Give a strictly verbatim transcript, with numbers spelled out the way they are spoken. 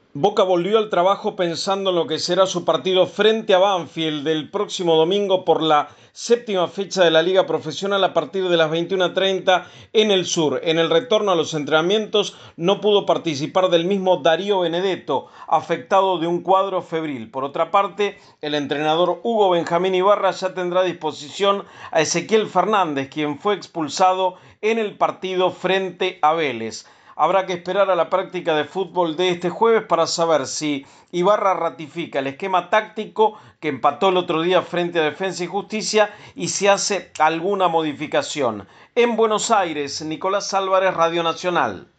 Boca volvió al trabajo pensando en lo que será su partido frente a Banfield el próximo domingo por la séptima fecha de la Liga Profesional a partir de las veintiuna treinta en el sur. En el retorno a los entrenamientos no pudo participar del mismo Darío Benedetto, afectado de un cuadro febril. Por otra parte, el entrenador Hugo Benjamín Ibarra ya tendrá a disposición a Ezequiel Fernández, quien fue expulsado en el partido frente a Vélez. Habrá que esperar a la práctica de fútbol de este jueves para saber si Ibarra ratifica el esquema táctico que empató el otro día frente a Defensa y Justicia y si hace alguna modificación. En Buenos Aires, Nicolás Álvarez, Radio Nacional.